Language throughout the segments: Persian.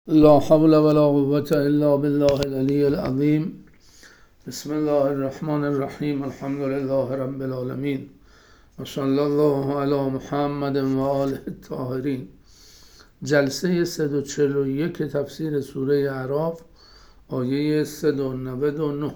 لا حول ولا قوة إلا بالله العلي العظيم. بسم الله الرحمن الرحیم. الحمد لله رب العالمین و صلی الله علی محمد و آله الطاهرین. جلسه 141 تفسیر سوره اعراف، آیه 199.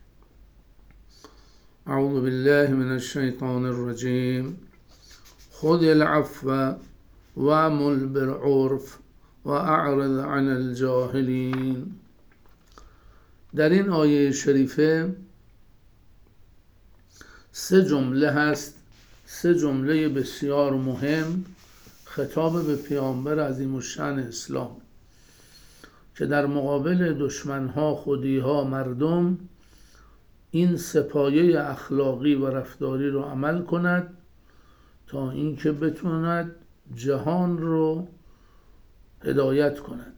اعوذ بالله من الشیطان الرجیم. خذ العفو وامر بالعرف و اعرض عن الجاهلین. در این آیه شریفه 3 جمله هست، 3 جمله بسیار مهم خطاب به پیامبر عظیم الشأن اسلام که در مقابل دشمنها، خودیها، مردم این 3 پایه اخلاقی و رفتاری رو عمل کند تا اینکه بتواند جهان رو هدایت کند.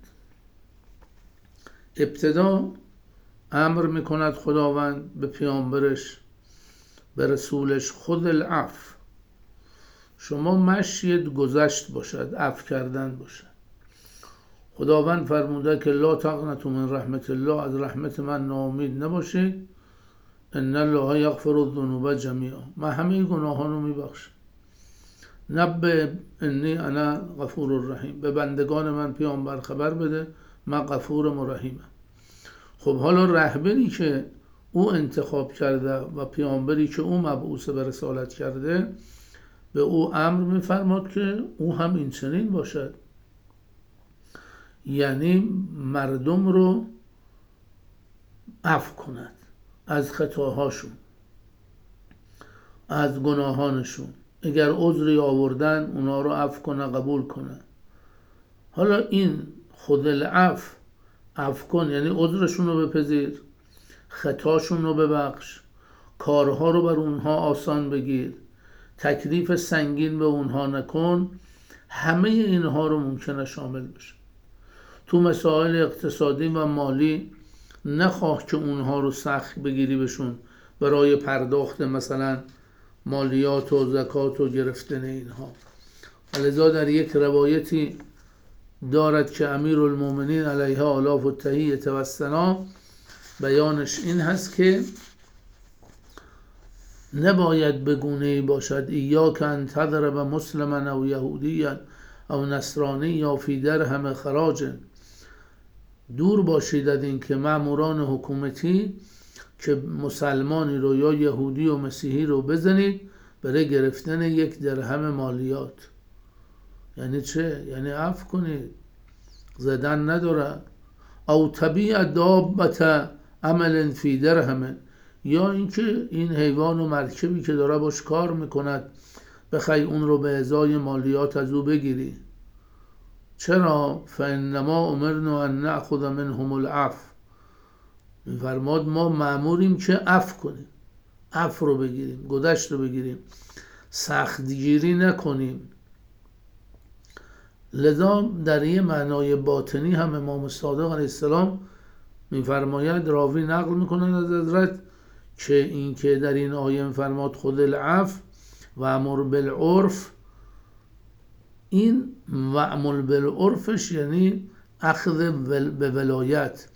ابتدا امر میکند خداوند به پیامبرش، به رسولش: خذ العفو، شما مشیت گذشت باشد، عفو کردن باشد. خداوند فرموده که لا تقنطوا من رحمت الله، از رحمت من ناامید نباشید. ان الله یغفر الذنوب جمیعا، من همه گناهان رو میبخشم. نبئ انی انا غفور الرحیم، به بندگان من پیامبر خبر بده من غفور و رحیمم. خب حالا رهبری که او انتخاب کرده و پیامبری که او مبعوث به رسالت کرده به او امر میفرماد که او هم این چنین باشد، یعنی مردم رو عفو کند از خطاهاشون، از گناهانشون. اگر عذری آوردن اونا رو عفو کنه، قبول کنه. حالا این خذ العفو، عفو کن یعنی عذرشون رو بپذیر، خطاشون رو ببخش، کارها رو بر اونها آسان بگیر، تکلیف سنگین به اونها نکن. همه اینها رو ممکنه شامل بشه. تو مسائل اقتصادی و مالی نخواه که اونها رو سخت بگیری بشون برای پرداخت مثلا مالیات و زکات و گرفتن اینها. لذا در یک روایتی دارد که امیرالمومنین علیه آلاف التحیة و الثنا بیانش این هست که نباید به گونه‌ای باشد ایاک ان تضرب مسلما او یهودیا او نصرانیا فی درهم خراج. دور باشید از این که ماموران حکومتی که مسلمانی رو یا یهودی و مسیحی رو بزنید برای گرفتن 1 درهم مالیات. یعنی چه؟ یعنی عفو کنید، زدن نداره. او طبیع دابت عمل فی درهم، یا اینکه این حیوان و مرکبی که داره باش کار میکند بخوای اون رو به ازای مالیات از او بگیری. چرا؟ فانما امرنا ان ناخذ منهم العفو، میفرماد ما مأموریم که عفو کنیم، عفو رو بگیریم، گذشت رو بگیریم، سختگیری نکنیم. لذا در یه معنای باطنی هم امام صادق علیه السلام میفرماید، راوی نقل میکنه از حضرت، که این که در این آیه میفرماد خذ العفو و امر بالعرف، این و امر بالعرفش یعنی اخذ به ولایت،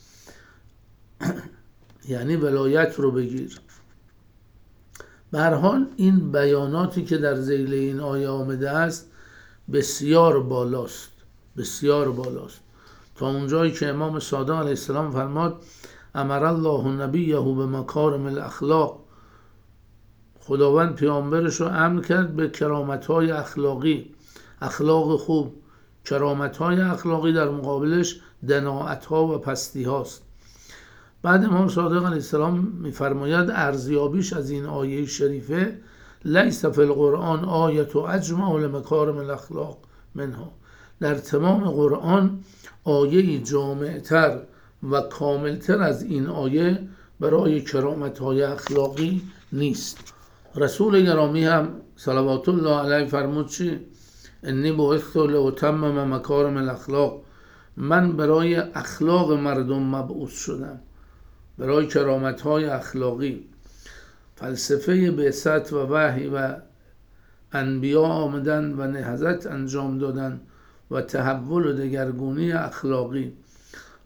یعنی ولایت رو بگیر. به هر حال این بیاناتی که در ذیل این آیه آمده است بسیار بالاست، بسیار بالاست، تا اونجایی که امام صادق علیه السلام فرماد امر الله نبیه به مکارم الاخلاق، خداوند پیامبرش رو امر کرد به کرامت‌های اخلاقی، اخلاق خوب. کرامت‌های اخلاقی در مقابلش دناعت‌ها و پستی‌هاست. بعد امام صادق علیه السلام میفرماید ارزیابیش از این آیه شریفه: لیس فی القرآن آیت اجمع لمکارم الاخلاق منها، در تمام قرآن آیه جامعتر و کاملتر از این آیه برای کرامت‌های اخلاقی نیست. رسول گرامی هم صلوات الله علیه فرمود چی؟ انی بعثت لاتمم مکارم الاخلاق، من برای اخلاق مردم مبعوث شدم، برای کرامت‌های اخلاقی. فلسفه بعثت و وحی و انبیا آمدن و نهضت انجام دادن و تحول و دگرگونی اخلاقی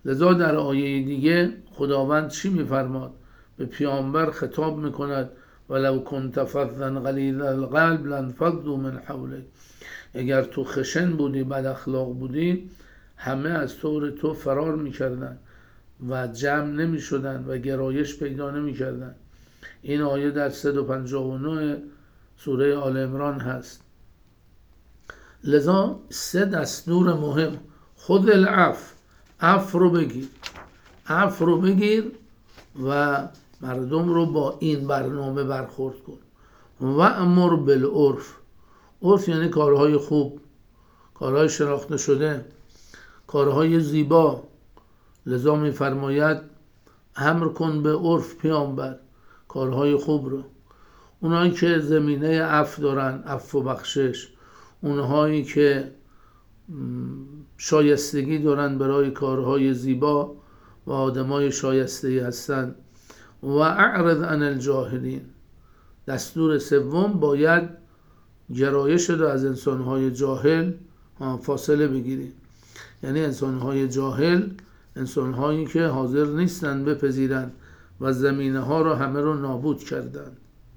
لذا در آیه دیگه خداوند چی میفرماد؟ به پیامبر خطاب میکند ولو کنت فظا غلیظ القلب لانفضوا من حولک. اگر تو خشن بودی، بد اخلاق بودی، همه از تو فرار میکردن و جمع نمیشدن و گرایش پیدا نمیکردن. این آیه در 159 سوره آل عمران هست. لذا 3 دستور مهم: خود العفو، عفو رو بگیر و مردم رو با این برنامه برخورد کن. و امر بالعرف، عرف یعنی کارهای خوب، کارهای شناخته شده، کارهای زیبا. لذا می‌فرماید امر کن به عرف پیامبر، کارهای خوب رو. اونایی که زمینه عفو دارن، عفو و بخشش، اونهایی که شایستگی دارن برای کارهای زیبا و آدمای شایسته‌ای هستن. و اعرض عن الجاهلین، دستور سوم باید گرایش رو از انسانهای جاهل فاصله بگیریم. یعنی انسانهای جاهل، انسانهایی که حاضر نیستن بپذیرن و زمینه ها رو همه رو نابود کردن.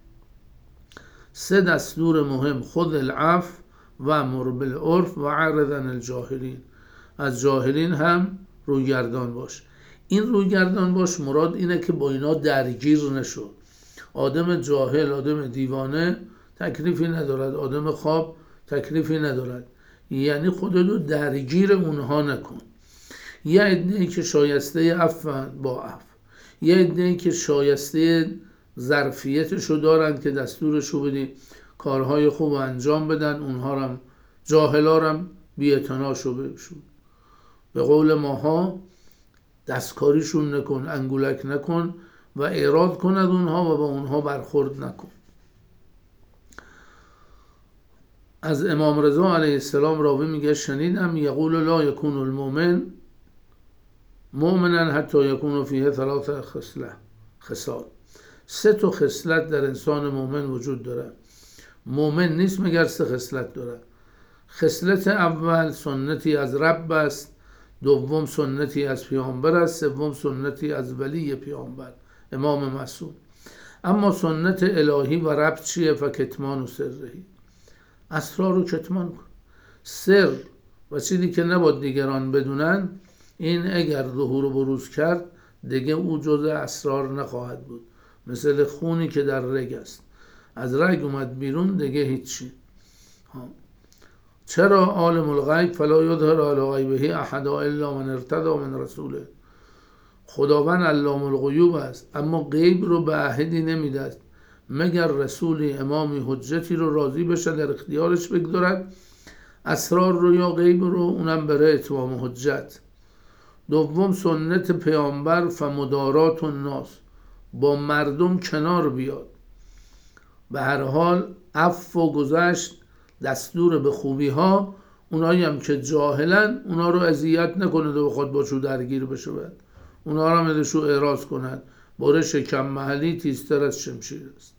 3 دستور مهم: خذ العفو و امر بالعرف و اعرض عن الجاهلین. از جاهلین هم رویگردان باش. این رویگردان باش مراد اینه که با اینا درگیر نشو. آدم جاهل، آدم دیوانه تکلیفی ندارد، آدم خواب تکلیفی ندارد. یعنی خودتو درگیر اونها نکن. یه عده‌ای که شایسته عفو با عفو، یه عده‌ای که شایسته ظرفیتشو دارن که دستورشو بدی کارهای خوب انجام بدن، اونها هم جاهلا هم بی‌اعتناشو بشون. به قول ماها دستکاریشون نکن، انگولک نکن و اعراض کن از اونها و با اونها برخورد نکن. از امام رضا علیه السلام راوی میگه شنیدم یقول لا یکون المؤمن مؤمنا حتی یکون فیه 3 خصال. 3 خصلت در انسان مؤمن وجود داره. مؤمن نیست مگر 3 خصلت داره. خصلت اول سنتی از رب است، دوم سنتی از پیامبر است، سوم سنتی از ولی پیامبر امام معصوم. اما سنت الهی و رب چیه؟ فکتمان و سرهی، اسرار رو کتمان کن. سر و چیزی که نباید دیگران بدونن، این اگر ظهور و بروز کرد دیگه او جزء اسرار نخواهد بود. مثل خونی که در رگ است، از رگ اومد بیرون دیگه هیچی. چرا عالم الغیب فلا یظهر علی غیبه احد الا من ارتضی من رسوله. خداوند علام الغیوب است، اما غیب رو به احدی نمیده مگر رسولی، امامی، حجتی رو راضی بشه در اختیارش بگذارد اسرار رو یا غیب رو، اونم برای اتمام حجت. دوم سنت پیامبر فمدارات الناس، با مردم کنار بیاد. به هر حال عفو و گذشت دستور به خوبی ها. اونایی هم که جاهلن اونا رو اذیت نکنه و بخواد باشو درگیر بشه، اونا رو هم ازشو اعراض کنند. برش کم محلی تیزتر از شمشیر است.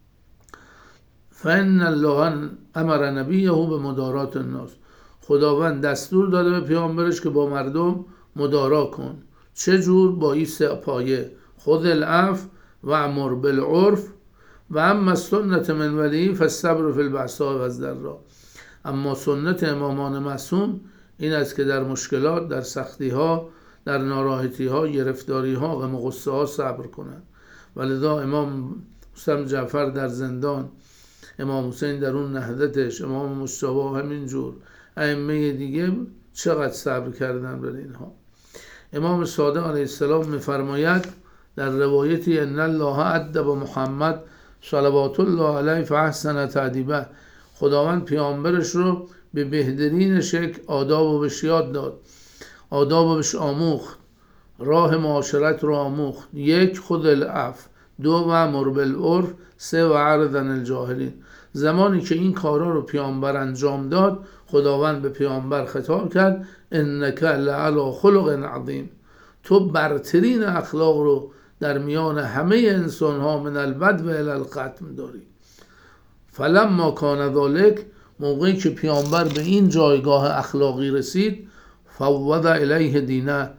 فإن الله امر نبیه به مدارات الناس، خداوند دستور داده به پیامبرش که با مردم مدارا کن. چه جور؟ با این 3 پایه: خذ العفو و امر بالعرف و اما سنت من ولی فالصبر فی البأساء و الضراء. اما سنت امامان معصوم این است که در مشکلات، در سختی ها، در ناراحتی ها، گرفتاری ها، غم و غصه ها صبر کنند. ولذا امام حسین جعفر در زندان، امام حسین در اون نهضتش، امام مجتبی همینجور، ائمه دیگه چقدر صبر کردن بر اینها. امام صادق علیه السلام میفرماید در روایتی ان الله ادب محمد صلوات الله علیه فاحسن تأدیبه، خداوند پیامبرش رو به بهترین شکل آداب و بهش یاد داد، آداب و بهش آموخت، راه معاشرت رو آموخت. 1 خذ العفو، 2 و امر بالعرف، 3 و اعرض عن الجاهلین. زمانی که این کارا رو پیامبر انجام داد، خداوند به پیامبر خطاب کرد انک لعلی خلق عظیم، تو برترین اخلاق رو در میان همه انسان ها من البدو الی القتم داری. فلما کان ذلک، موقعی که پیامبر به این جایگاه اخلاقی رسید، فوض الیه دینه،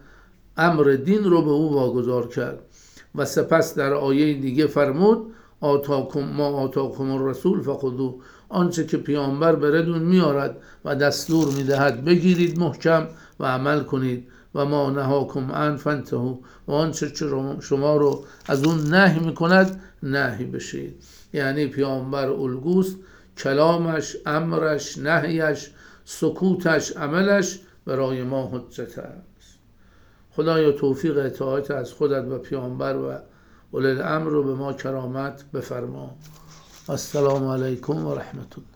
امر دین رو به او واگذار کرد. و سپس در آیه دیگه فرمود ما آتاکم الرسول فخذوه، آنچه که پیامبر بردون میارد و دستور میدهد بگیرید محکم و عمل کنید، و ما نهاکم عنه فانتهوا، و آنچه شما رو از اون نهی میکند نهی بشید. یعنی پیامبر الگوست، کلامش، امرش، نهیش، سکوتش، عملش برای ما حجت است. خدایا توفیق اطاعت از خودت و پیامبر و اولی الامر رو به ما کرامت بفرما. السلام علیکم و رحمت الله.